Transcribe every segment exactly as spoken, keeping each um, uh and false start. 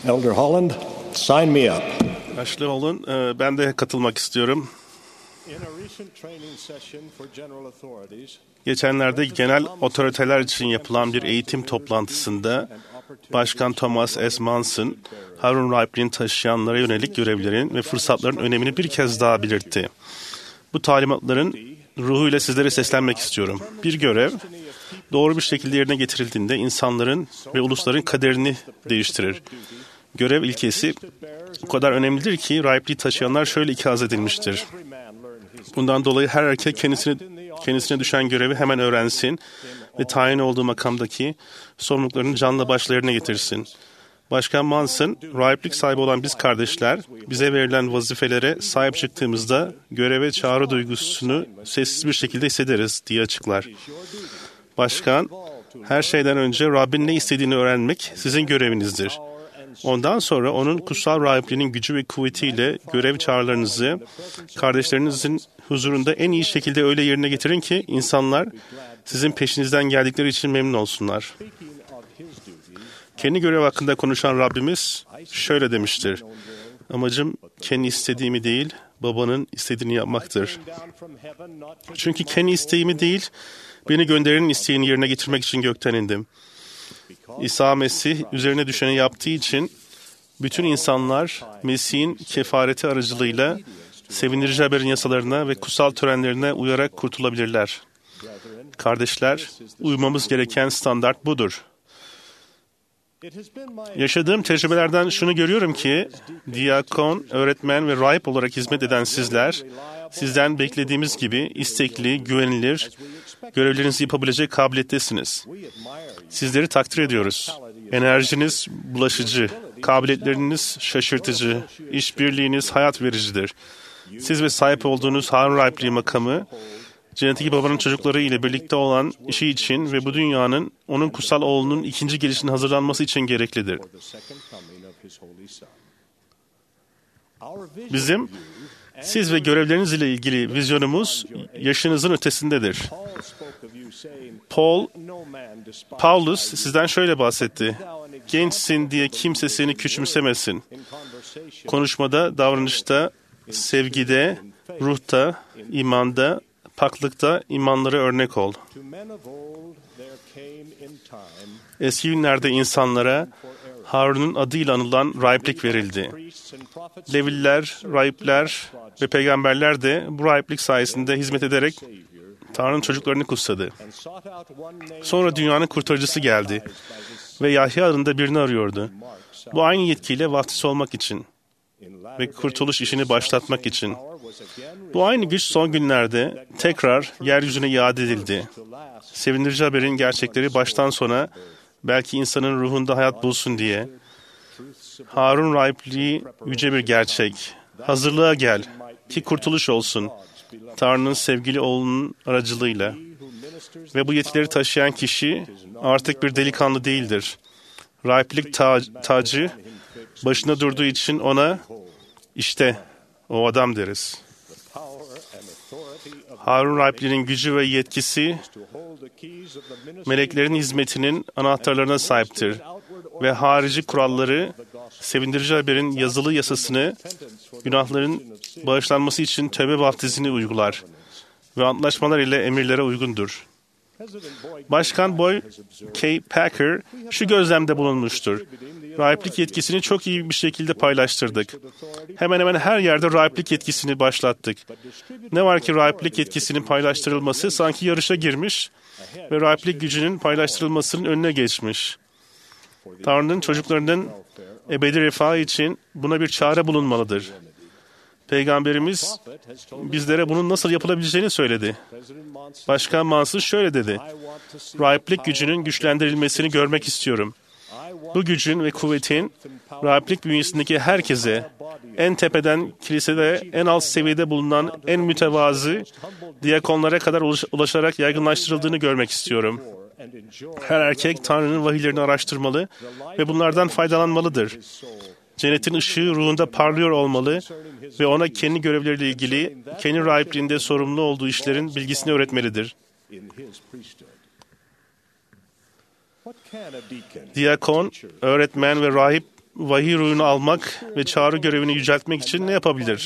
Elder Holland, sign me up. Ashley olun, e, ben de katılmak istiyorum. Geçenlerde genel otoriteler için yapılan bir eğitim toplantısında Başkan Thomas S. Manson, Harun Ripli'nin taşıyanlara yönelik görevlerin ve fırsatların önemini bir kez daha belirtti. Bu talimatların ruhuyla sizlere seslenmek istiyorum. Bir görev, doğru bir şekilde yerine getirildiğinde insanların ve ulusların kaderini değiştirir. Görev ilkesi o kadar önemlidir ki Ripley'i taşıyanlar şöyle ikaz edilmiştir. Bundan dolayı her erkek kendisine, kendisine düşen görevi hemen öğrensin ve tayin olduğu makamdaki sorumluluklarını canla başla yerine getirsin. Başkan Manson, rahiplik sahibi olan biz kardeşler, bize verilen vazifelere sahip çıktığımızda göreve çağrı duygusunu sessiz bir şekilde hissederiz diye açıklar. Başkan, her şeyden önce Rabbin ne istediğini öğrenmek sizin görevinizdir. Ondan sonra onun kutsal rahipliğinin gücü ve kuvvetiyle görev çağrılarınızı kardeşlerinizin huzurunda en iyi şekilde öyle yerine getirin ki insanlar sizin peşinizden geldikleri için memnun olsunlar. Kendi görev hakkında konuşan Rabbimiz şöyle demiştir. Amacım kendi istediğimi değil, babanın istediğini yapmaktır. Çünkü kendi isteğimi değil, beni gönderenin isteğini yerine getirmek için gökten indim. İsa Mesih üzerine düşeni yaptığı için bütün insanlar Mesih'in kefareti aracılığıyla sevindirici haberin yasalarına ve kutsal törenlerine uyarak kurtulabilirler. Kardeşler, uymamız gereken standart budur. Yaşadığım tecrübelerden şunu görüyorum ki, diyakon, öğretmen ve rahip olarak hizmet eden sizler, sizden beklediğimiz gibi istekli, güvenilir, görevlerinizi yapabilecek kabiliyettesiniz. Sizleri takdir ediyoruz. Enerjiniz bulaşıcı, kabiliyetleriniz şaşırtıcı, işbirliğiniz hayat vericidir. Siz ve sahip olduğunuz Harun Ripley makamı, cennetteki babanın çocukları ile birlikte olan işi için ve bu dünyanın onun kutsal oğlunun ikinci gelişinin hazırlanması için gereklidir. Bizim siz ve görevleriniz ile ilgili vizyonumuz yaşınızın ötesindedir. Paul, Paulus sizden şöyle bahsetti. Gençsin diye kimse seni küçümsemesin. Konuşmada, davranışta, sevgide, ruhta, imanda, paklıkta imanlara örnek ol. Eski günlerde insanlara Harun'un adıyla anılan rahiplik verildi. Leviller, rahipler ve peygamberler de bu rahiplik sayesinde hizmet ederek Tanrı'nın çocuklarını kutsadı. Sonra dünyanın kurtarıcısı geldi ve Yahya adında birini arıyordu. Bu aynı yetkiyle vaftiz olmak için ve kurtuluş işini başlatmak için. Bu aynı güç son günlerde tekrar yeryüzüne iade edildi. Sevindirici haberin gerçekleri baştan sona belki insanın ruhunda hayat bulsun diye. Harun rahipliği yüce bir gerçek. Hazırlığa gel ki kurtuluş olsun. Tanrı'nın sevgili oğlunun aracılığıyla. Ve bu yetkileri taşıyan kişi artık bir delikanlı değildir. Rahiplik ta- tacı başında durduğu için ona işte o adam deriz. Harun rahipliğinin gücü ve yetkisi meleklerin hizmetinin anahtarlarına sahiptir ve harici kuralları sevindirici haberin yazılı yasasını günahların bağışlanması için tövbe vaftizini uygular ve antlaşmalar ile emirlere uygundur. Başkan Boyd K. Packer şu gözlemde bulunmuştur. Rahiplik yetkisini çok iyi bir şekilde paylaştırdık. Hemen hemen her yerde rahiplik yetkisini başlattık. Ne var ki rahiplik yetkisinin paylaştırılması sanki yarışa girmiş ve rahiplik gücünün paylaştırılmasının önüne geçmiş. Tanrı'nın çocuklarının ebedi refahı için buna bir çare bulunmalıdır. Peygamberimiz bizlere bunun nasıl yapılabileceğini söyledi. Başkan Manson şöyle dedi. Rahiplik gücünün güçlendirilmesini görmek istiyorum. Bu gücün ve kuvvetin rahiplik bünyesindeki herkese, en tepeden kilisede en alt seviyede bulunan en mütevazı diyakonlara kadar ulaşarak yaygınlaştırıldığını görmek istiyorum. Her erkek Tanrı'nın vahiylerini araştırmalı ve bunlardan faydalanmalıdır. Cennetin ışığı ruhunda parlıyor olmalı ve ona kendi görevleriyle ilgili, kendi rahipliğinde sorumlu olduğu işlerin bilgisini öğretmelidir. Diyakon, öğretmen ve rahip vahiy ruhunu almak ve çağrı görevini yüceltmek için ne yapabilir?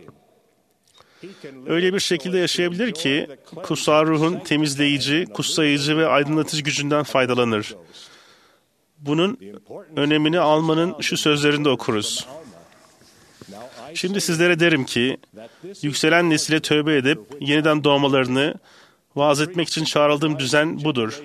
Öyle bir şekilde yaşayabilir ki kutsal ruhun temizleyici, kutsayıcı ve aydınlatıcı gücünden faydalanır. Bunun önemini Alma'nın şu sözlerinde okuruz. Şimdi sizlere derim ki, yükselen nesile tövbe edip yeniden doğmalarını vaaz etmek için çağrıldığım düzen budur.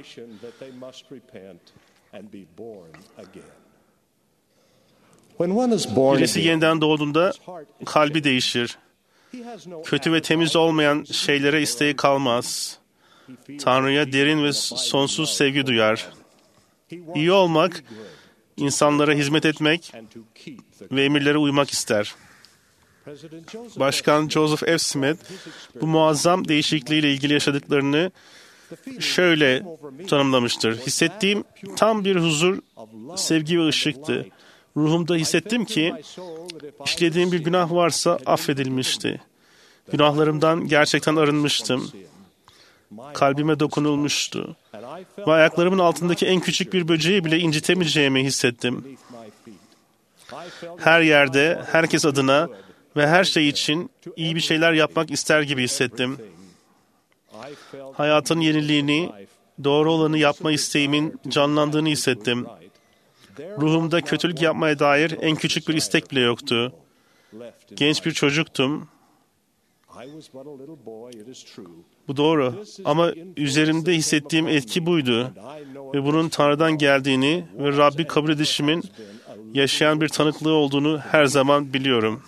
Birisi yeniden doğduğunda kalbi değişir. Kötü ve temiz olmayan şeylere isteği kalmaz. Tanrı'ya derin ve sonsuz sevgi duyar. İyi olmak, insanlara hizmet etmek ve emirlere uymak ister. Başkan Joseph F. Smith bu muazzam değişikliğiyle ilgili yaşadıklarını şöyle tanımlamıştır. Hissettiğim tam bir huzur, sevgi ve ışıktı. Ruhumda hissettim ki işlediğim bir günah varsa affedilmişti. Günahlarımdan gerçekten arınmıştım. Kalbime dokunulmuştu. Ve ayaklarımın altındaki en küçük bir böceği bile incitemeyeceğimi hissettim. Her yerde, herkes adına ve her şey için iyi bir şeyler yapmak ister gibi hissettim. Hayatın yeniliğini, doğru olanı yapma isteğimin canlandığını hissettim. Ruhumda kötülük yapmaya dair en küçük bir istek bile yoktu. Genç bir çocuktum. Bu doğru. Ama üzerimde hissettiğim etki buydu. Ve bunun Tanrı'dan geldiğini ve Rabbi kabul edişimin yaşayan bir tanıklığı olduğunu her zaman biliyorum.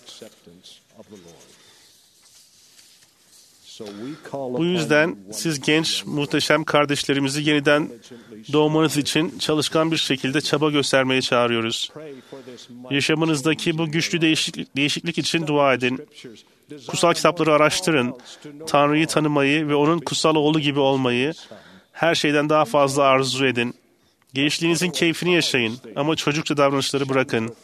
Bu yüzden siz genç, muhteşem kardeşlerimizi yeniden doğmanız için çalışkan bir şekilde çaba göstermeye çağırıyoruz. Yaşamınızdaki bu güçlü değişiklik, değişiklik için dua edin. Kutsal kitapları araştırın. Tanrı'yı tanımayı ve onun kutsal oğlu gibi olmayı her şeyden daha fazla arzu edin. Gençliğinizin keyfini yaşayın ama çocukça davranışları bırakın.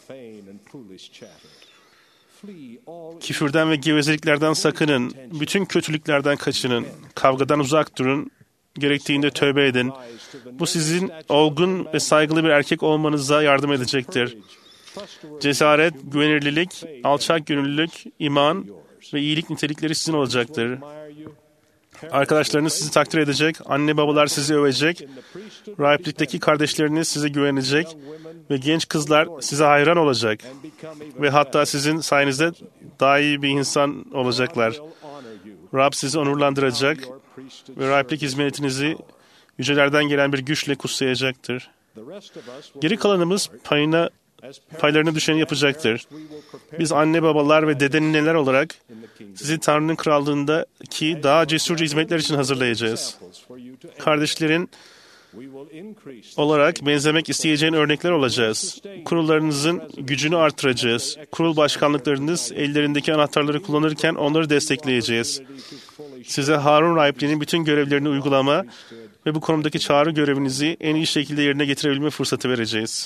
Küfürden ve gevezeliklerden sakının. Bütün kötülüklerden kaçının. Kavgadan uzak durun. Gerektiğinde tövbe edin. Bu sizin olgun ve saygılı bir erkek olmanıza yardım edecektir. Cesaret, güvenirlilik, alçak gönüllülük, iman ve iyilik nitelikleri sizin olacaktır. Arkadaşlarınız sizi takdir edecek, anne babalar sizi övecek, rahiplikteki kardeşleriniz size güvenecek ve genç kızlar size hayran olacak ve hatta sizin sayenizde daha iyi bir insan olacaklar. Rab sizi onurlandıracak ve rahiplik hizmetinizi yücelerden gelen bir güçle kutsayacaktır. Geri kalanımız payına paylarına düşeni yapacaktır. Biz anne babalar ve dede nineler olarak sizi Tanrı'nın krallığındaki daha cesurca hizmetler için hazırlayacağız. Kardeşlerin olarak benzemek isteyeceğin örnekler olacağız. Kurullarınızın gücünü artıracağız. Kurul başkanlıklarınız ellerindeki anahtarları kullanırken onları destekleyeceğiz. Size Harun rahipliğinin bütün görevlerini uygulama ve bu konumdaki çağrı görevinizi en iyi şekilde yerine getirebilme fırsatı vereceğiz.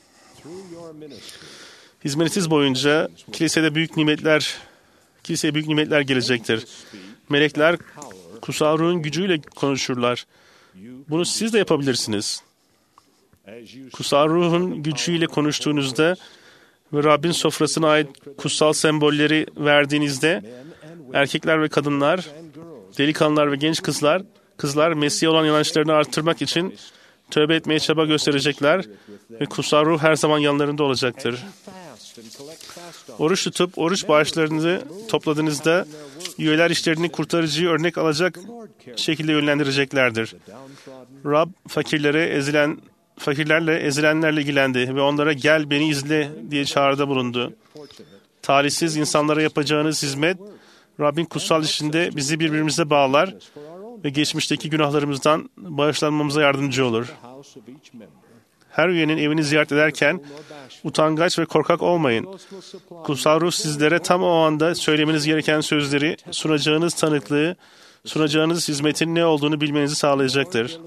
Hizmetiniz boyunca kilisede büyük nimetler, kiliseye büyük nimetler gelecektir. Melekler kutsal ruhun gücüyle konuşurlar. Bunu siz de yapabilirsiniz. Kutsal ruhun gücüyle konuştuğunuzda ve Rabbin sofrasına ait kutsal sembolleri verdiğinizde erkekler ve kadınlar, delikanlılar ve genç kızlar, kızlar Mesih'e olan inançlarını artırmak için tövbe etmeye çaba gösterecekler ve kutsal ruh her zaman yanlarında olacaktır. Oruç tutup oruç bağışlarını topladığınızda üyeler işlerini kurtarıcıyı örnek alacak şekilde yönlendireceklerdir. Rab fakirlere ezilen fakirlerle ezilenlerle ilgilendi ve onlara gel beni izle diye çağrıda bulundu. Talihsiz insanlara yapacağınız hizmet Rabbin kutsal işinde bizi birbirimize bağlar ve geçmişteki günahlarımızdan bağışlanmamıza yardımcı olur. Her üyenin evini ziyaret ederken utangaç ve korkak olmayın. Kutsal ruh sizlere tam o anda söylemeniz gereken sözleri, sunacağınız tanıklığı, sunacağınız hizmetin ne olduğunu bilmenizi sağlayacaktır.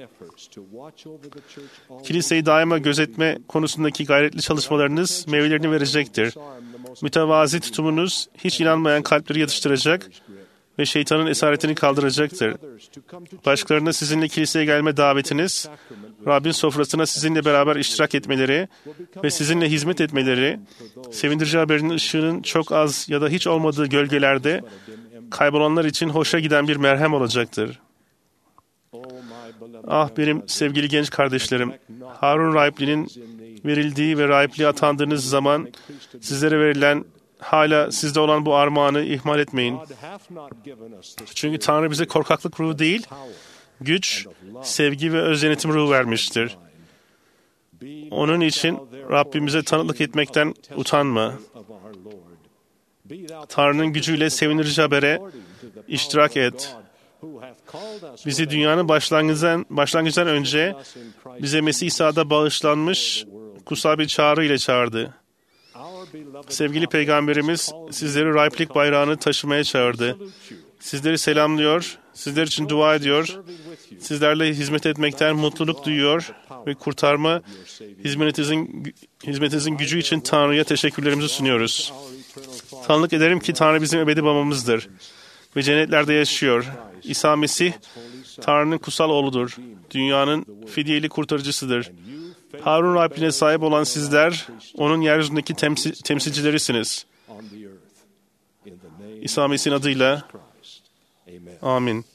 Kiliseyi daima gözetme konusundaki gayretli çalışmalarınız meyvelerini verecektir. Mütevazi tutumunuz hiç inanmayan kalpleri yatıştıracak ve şeytanın esaretini kaldıracaktır. Başkalarına sizinle kiliseye gelme davetiniz, Rabbin sofrasına sizinle beraber iştirak etmeleri ve sizinle hizmet etmeleri, sevindirici haberin ışığının çok az ya da hiç olmadığı gölgelerde kaybolanlar için hoşa giden bir merhem olacaktır. Ah benim sevgili genç kardeşlerim, Harun rahipliğinin verildiği ve rahipliğe atandığınız zaman sizlere verilen, hala sizde olan bu armağanı ihmal etmeyin. Çünkü Tanrı bize korkaklık ruhu değil, güç, sevgi ve öz yönetim ruhu vermiştir. Onun için Rabbimize tanıklık etmekten utanma. Tanrı'nın gücüyle sevindirici habere iştirak et. Bizi dünyanın başlangıcından, başlangıçtan önce bize Mesih İsa'da bağışlanmış kutsal bir çağrı ile çağırdı. Sevgili Peygamberimiz sizleri rahiplik bayrağını taşımaya çağırdı. Sizleri selamlıyor, sizler için dua ediyor, sizlerle hizmet etmekten mutluluk duyuyor ve kurtarma hizmetinizin, hizmetinizin gücü için Tanrı'ya teşekkürlerimizi sunuyoruz. Tanrılık ederim ki Tanrı bizim ebedi babamızdır ve cennetlerde yaşıyor. İsa Mesih, Tanrı'nın kutsal oğludur. Dünyanın fidyeli kurtarıcısıdır. Harun rahipliğine sahip olan sizler, onun yeryüzündeki temsil, temsilcilerisiniz. İsa Mesih'in adıyla. Amin.